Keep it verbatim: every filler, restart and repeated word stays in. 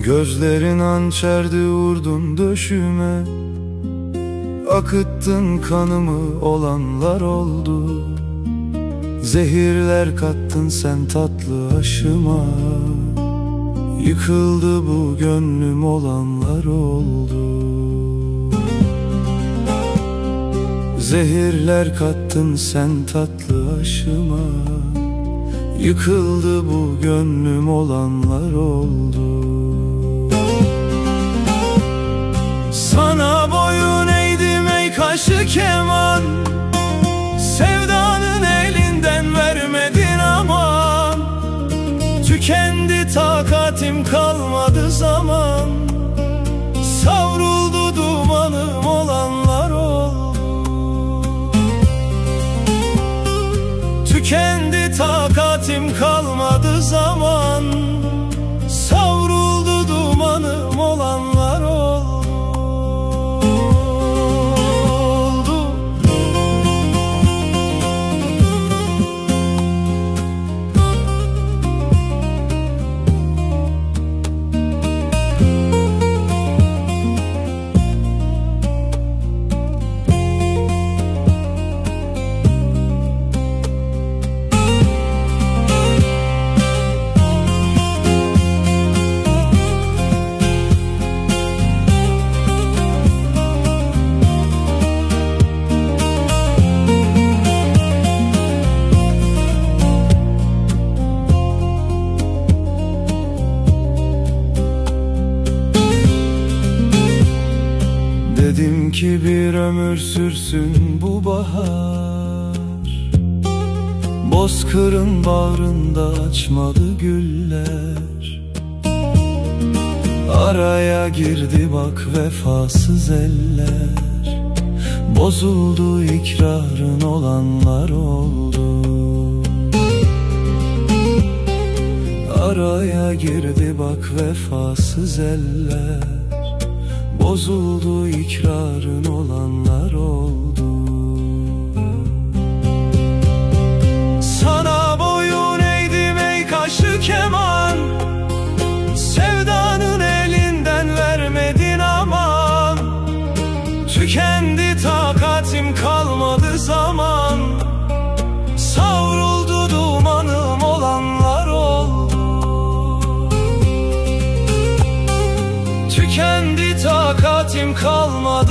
Gözlerin hançerdi, vurdun döşüme. Akıttın kanımı, olanlar oldu. Zehirler kattın sen tatlı aşıma. Yıkıldı bu gönlüm, olanlar oldu. Zehirler kattın sen tatlı aşıma. Yıkıldı bu gönlüm, olanlar oldu. Sana boyun eğdim ey kaşı keman. Sevdanın elinden vermedin aman. Tükendi takatim, kalmadı zaman. Savruldu dumanım, olanlar oldu. Tükendi takatim, kalmadı zaman. Savruldu dumanım, olanlar oldu. Dedim ki bir ömür sürsün bu bahar. Bozkırın bağrında açmadı güller. Araya girdi bak vefasız eller. Bozuldu ikrarın, olanlar oldu. Araya girdi bak vefasız eller. Bozuldu ikrarın, olanlar oldu. Sana boyun eğdim ey kaşı keman. Sevdanın elinden vermedin aman. Tükendi takatim, kalmadı zaman. Savruldu dumanım, olanlar oldu. Tükendi takatim, kalmadı